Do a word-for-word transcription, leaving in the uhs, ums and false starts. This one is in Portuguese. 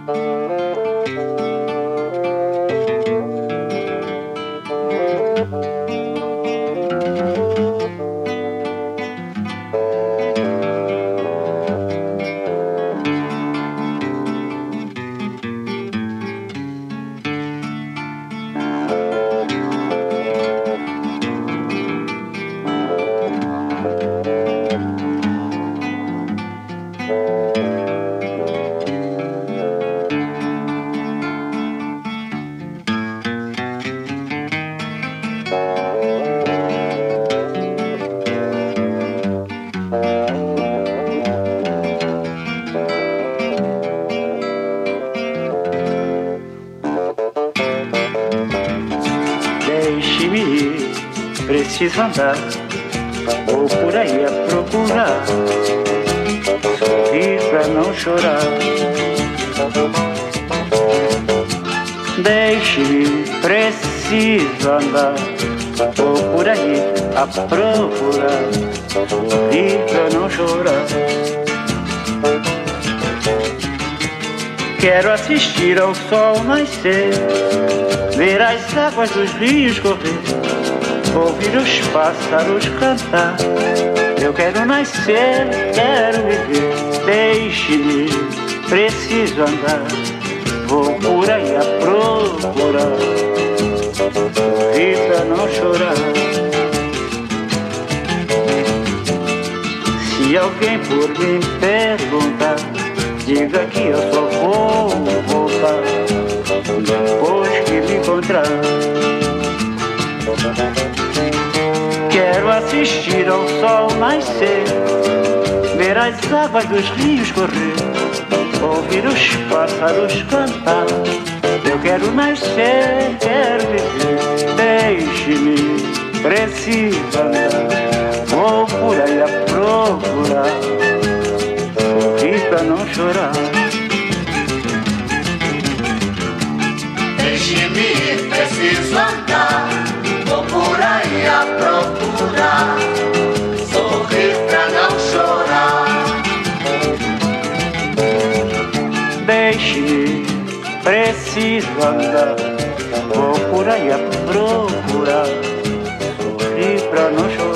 Deixe-me ir, preciso andar, vou por aí a procurar, sorrir pra não chorar. Deixe-me ir, preciso andar, vou por aí a procurar, sorrir pra não chorar. Quero assistir ao sol nascer, ver as águas dos rios correr, ouvir os pássaros cantar. Eu quero nascer, quero viver. Deixe-me, preciso andar, vou por aí a procurar, sorrir pra não chorar. Se alguém por mim perguntar, diga que eu só vou voltar depois que me encontrar. Quero assistir ao sol nascer, ver as águas dos rios correr, ouvir os pássaros cantar. Eu quero nascer, quero viver. Deixe-me, preciso andar, vou por aí a procurar, sorrir pra não chorar. Deixe-me ir, preciso andar, vou por aí a procurar, sorrir pra não chorar. Deixe-me, preciso andar, vou por aí a procurar, sorrir pra não chorar.